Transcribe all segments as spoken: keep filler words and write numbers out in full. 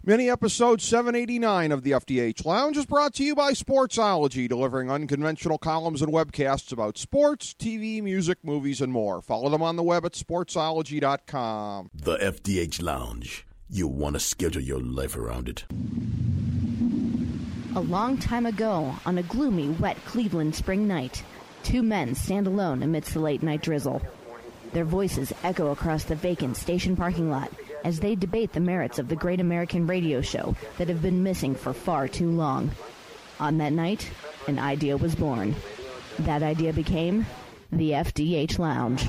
Mini episode seven eighty-nine of the F D H Lounge is brought to you by Sportsology, delivering unconventional columns and webcasts about sports, T V, music, movies, and more. Follow them on the web at sportsology dot com. The F D H Lounge. You'll want to schedule your life around it. A long time ago, on a gloomy, wet Cleveland spring night, two men stand alone amidst the late-night drizzle. Their voices echo across the vacant station parking lot as they debate the merits of the great American radio show that have been missing for far too long. On that night, an idea was born. That idea became the F D H Lounge.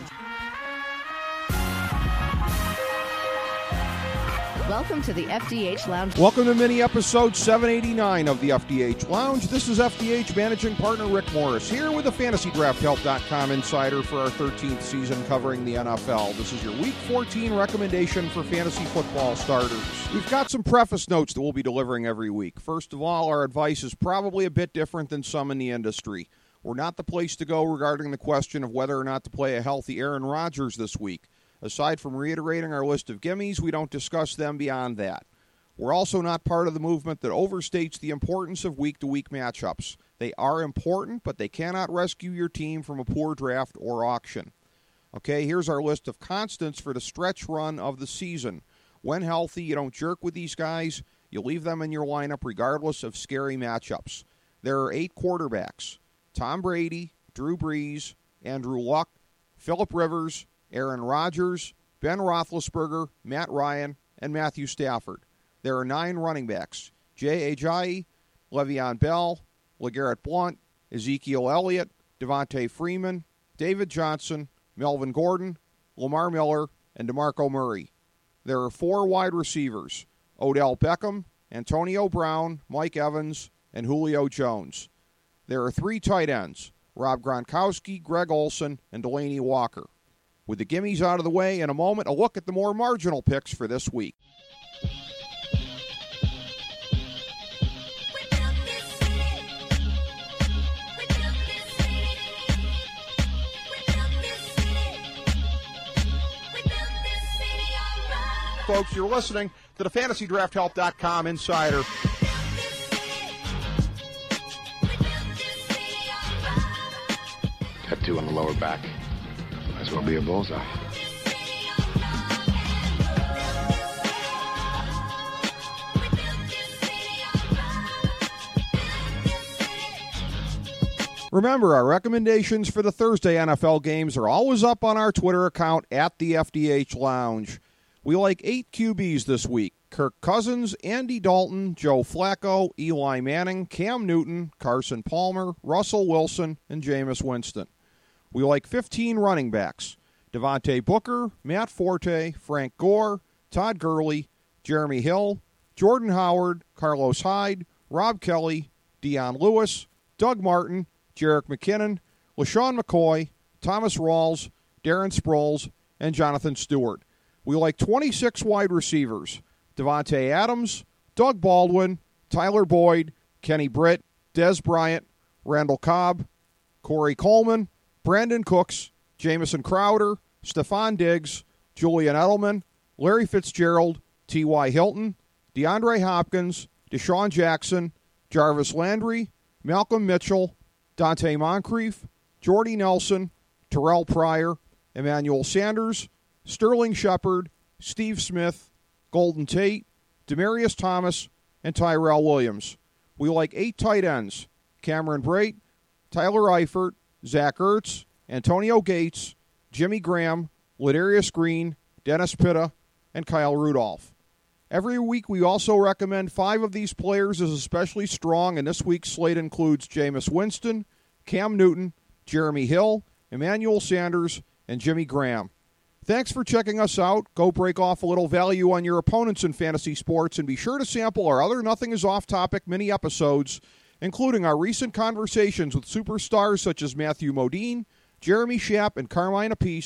Welcome to the F D H Lounge. Welcome to mini episode seven eighty-nine of the F D H Lounge. This is F D H managing partner Rick Morris here with the fantasy draft help dot com insider for our thirteenth season covering the N F L. This is your week fourteen recommendation for fantasy football starters. We've got some preface notes that we'll be delivering every week. First of all, our advice is probably a bit different than some in the industry. We're not the place to go regarding the question of whether or not to play a healthy Aaron Rodgers this week. Aside from reiterating our list of gimmies, we don't discuss them beyond that. We're also not part of the movement that overstates the importance of week-to-week matchups. They are important, but they cannot rescue your team from a poor draft or auction. Okay, here's our list of constants for the stretch run of the season. When healthy, you don't jerk with these guys. You leave them in your lineup regardless of scary matchups. There are eight quarterbacks: Tom Brady, Drew Brees, Andrew Luck, Phillip Rivers, Aaron Rodgers, Ben Roethlisberger, Matt Ryan, and Matthew Stafford. There are nine running backs: Jay Ajayi, Le'Veon Bell, LeGarrette Blount, Ezekiel Elliott, Devontae Freeman, David Johnson, Melvin Gordon, Lamar Miller, and DeMarco Murray. There are four wide receivers: Odell Beckham, Antonio Brown, Mike Evans, and Julio Jones. There are three tight ends: Rob Gronkowski, Greg Olsen, and Delaney Walker. With the gimmies out of the way, in a moment, a look at the more marginal picks for this week. Folks, you're listening to the fantasy draft help dot com insider. Tattoo on the lower back. Might as well be a bullseye. Remember, our recommendations for the Thursday N F L games are always up on our Twitter account at the F D H Lounge. We like eight Q Bs this week: Kirk Cousins, Andy Dalton, Joe Flacco, Eli Manning, Cam Newton, Carson Palmer, Russell Wilson, and Jameis Winston. We like fifteen running backs: Devontae Booker, Matt Forte, Frank Gore, Todd Gurley, Jeremy Hill, Jordan Howard, Carlos Hyde, Rob Kelly, Deion Lewis, Doug Martin, Jerick McKinnon, LaShawn McCoy, Thomas Rawls, Darren Sproles, and Jonathan Stewart. We like twenty-six wide receivers: Devontae Adams, Doug Baldwin, Tyler Boyd, Kenny Britt, Dez Bryant, Randall Cobb, Corey Coleman, Brandon Cooks, Jamison Crowder, Stephon Diggs, Julian Edelman, Larry Fitzgerald, T Y. Hilton, DeAndre Hopkins, Deshaun Jackson, Jarvis Landry, Malcolm Mitchell, Dante Moncrief, Jordy Nelson, Terrell Pryor, Emmanuel Sanders, Sterling Shepard, Steve Smith, Golden Tate, Demaryius Thomas, and Tyrell Williams. We like eight tight ends: Cameron Brate, Tyler Eifert, Zach Ertz, Antonio Gates, Jimmy Graham, Ladarius Green, Dennis Pitta, and Kyle Rudolph. Every week we also recommend five of these players as especially strong, and this week's slate includes Jameis Winston, Cam Newton, Jeremy Hill, Emmanuel Sanders, and Jimmy Graham. Thanks for checking us out. Go break off a little value on your opponents in fantasy sports, and be sure to sample our other Nothing is Off Topic mini episodes, including our recent conversations with superstars such as Matthew Modine, Jeremy Schaap, and Carmine Appice,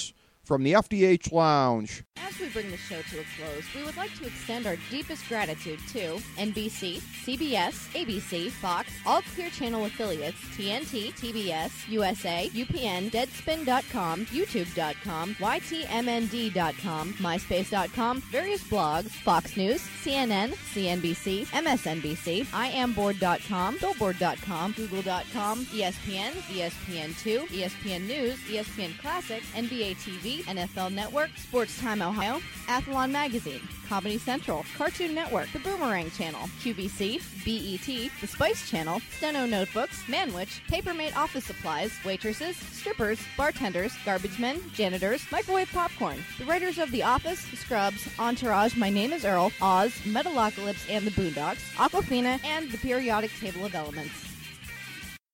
from the F D H Lounge. As we bring the show to a close, we would like to extend our deepest gratitude to N B C, C B S, A B C, Fox, all Clear Channel affiliates, T N T, T B S, U S A, U P N, Deadspin dot com, YouTube dot com, Y T M N D dot com, MySpace dot com, various blogs, Fox News, C N N, C N B C, M S N B C, I am board dot com, Billboard dot com, Google dot com, E S P N, E S P N two, E S P N News, E S P N Classic, N B A T V, N F L Network, Sports Time Ohio, Athlon Magazine, Comedy Central, Cartoon Network, The Boomerang Channel, Q V C, B E T, The Spice Channel, Steno Notebooks, Manwich, Papermate Office Supplies, waitresses, strippers, bartenders, garbage men, janitors, microwave popcorn, the writers of The Office, Scrubs, Entourage, My Name is Earl, Oz, Metalocalypse and the Boondocks, Aquafina, and the Periodic Table of Elements.